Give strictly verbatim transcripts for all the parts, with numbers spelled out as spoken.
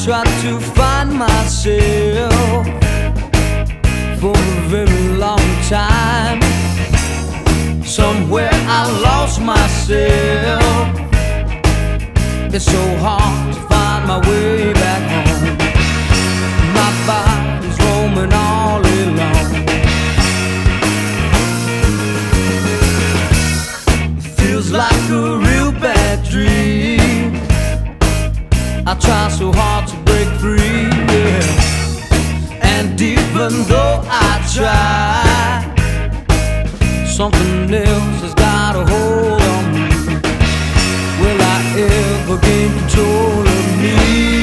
tried to find myself for a very long time. Somewhere I lost myself. It's so hard to find my way back home. My body's roaming all alone. It feels like a real bad dream. I try so hard to break free, yeah. And even though I try, something else has got a hold on me. Will I ever gain control of me?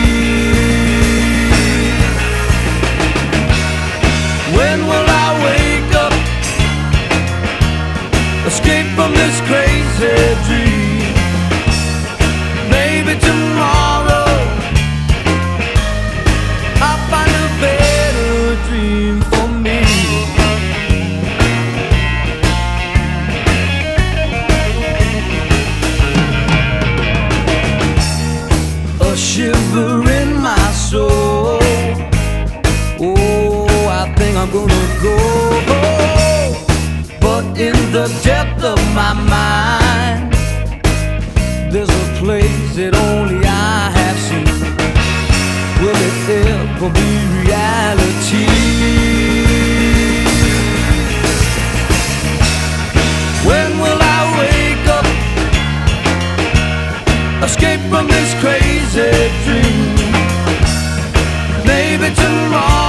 When will I wake up, escape from this crazy dream? Maybe tomorrow I'll find a better dream for me. A shiver in my soul. Oh, I think I'm gonna go. But in the depth of my mind, there's a place that only I have seen. Will it ever be reality? When will I wake up, escape from this crazy dream? Maybe tomorrow